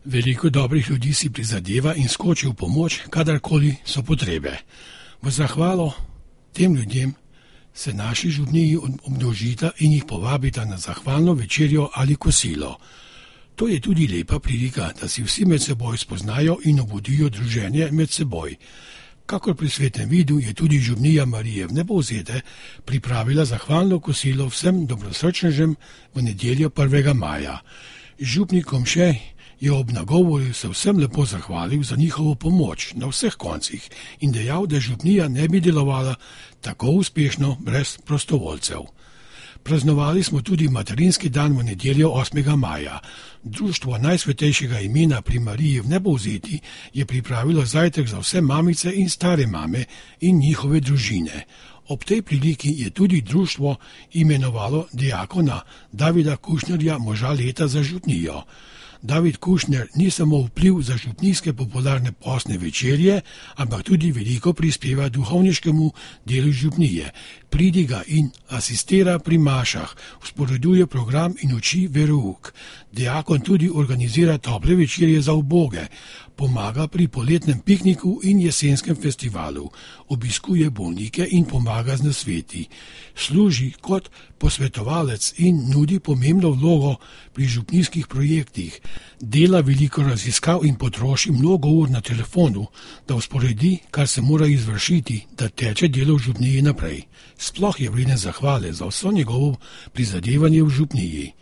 Veliko dobrih ljudi si prizadeva in skoči v pomoč, kadarkoli so potrebe. V zahvalo tem ljudem se naši župniji obdolžita in jih povabita na zahvalno večerjo ali kosilo. To je tudi lepa prilika, da si vsi med seboj spoznajo in obudijo druženje med seboj. Kakor pri svetem vidu je tudi župnija Marije Vnebovzete pripravila zahvalno kosilo vsem dobrosrčnežem v nedeljo 1. maja. Župnik Komše je ob nagovoru se vsem lepo zahvalil za njihovo pomoč na vseh koncih in dejal, da župnija ne bi delovala tako uspešno brez prostovoljcev. Praznovali smo tudi materinski dan v nedeljo 8. maja. Društvo Najsvetejšega imena pri Mariji Vnebovzeti je pripravilo zajtrk za vse mamice in stare mame in njihove družine. Ob tej priliki je tudi društvo imenovalo diakona Davida Kušnerja moža leta za župnijo. David Kušner ni samo vpliv za župnijske popularne postne večerje, ampak tudi veliko prispeva duhovniškemu delu župnije. Pridiga in asistira pri mašah, vzporeduje program in uči verouk. Diakon tudi organizira tople večerje za uboge, pomaga pri poletnem pikniku in jesenskem festivalu, obiskuje bolnike in pomaga z nasveti. Služi kot posvetovalec in nudi pomembno vlogo pri župnijskih projektih. Dela veliko raziskav in potroši mnogo ur na telefonu, da vzporedi, kar se mora izvršiti, da teče delo v župniji naprej. Sploh je vreden zahvale za vso njegovo prizadevanje v župniji.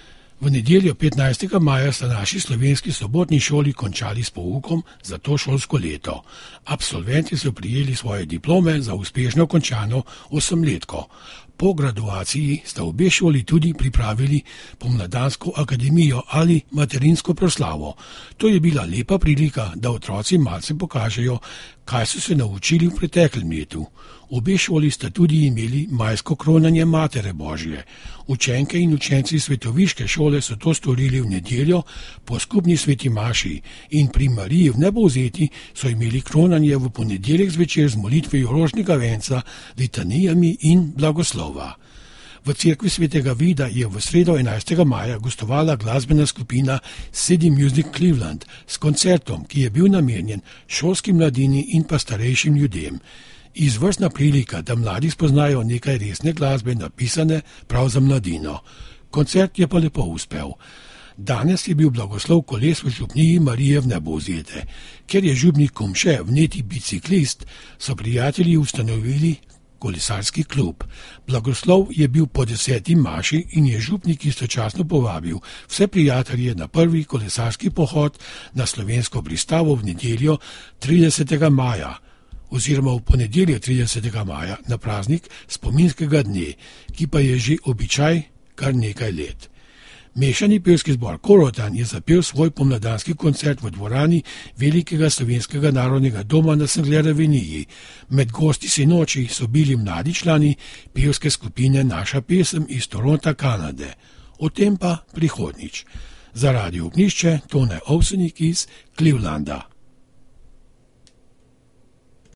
V nedeljo 15. maja sta naši slovenski sobotni šoli končali s poukom za to šolsko leto. Absolventi so prijeli svoje diplome za uspešno končano 8-letko. Po graduaciji sta obe šoli tudi pripravili pomladansko akademijo ali materinsko proslavo. To je bila lepa prilika, da otroci malce pokažejo, kaj so se naučili v preteklem letu. Obe šoli sta tudi imeli majsko kronanje Matere Božje. Učenke in učenci svetoviške šole so to storili v nedeljo po skupni sveti maši in pri Mariji Vnebovzeti so imeli kronanje v ponedeljek zvečer z molitvijo rožnega venca, litanijami in blagoslova. V cerkvi svetega Vida je v sredo 11. maja gostovala glasbena skupina City Music Cleveland s koncertom, ki je bil namenjen šolski mladini in pa starejšim ljudem. Izvrstna prilika, da mladi spoznajo nekaj resne glasbe, napisane prav za mladino. Koncert je pa lepo uspel. Danes je bil blagoslov koles v župniji Marije Vnebovzete. Ker je župnik Komše vneti biciklist, so prijatelji ustanovili kolesarski klub. Blagoslov je bil po 10. maši in je župnik istočasno povabil vse prijatelje na prvi kolesarski pohod na slovensko pristavo v nedeljo 30. maja oziroma v ponedeljo 30. maja na praznik spominskega dne, ki pa je že običaj kar nekaj let. Mešani pevski zbor Korotan je zapel svoj pomladanski koncert v dvorani Velikega slovenskega narodnega doma na Šentgledavi aveniji. Med gosti sinoči so bili mladi člani pevske skupine Naša pesem iz Toronta, Kanade. O tem pa prihodnjič. Za Radio Ognjišče Tone Ovsenik iz Clevelanda.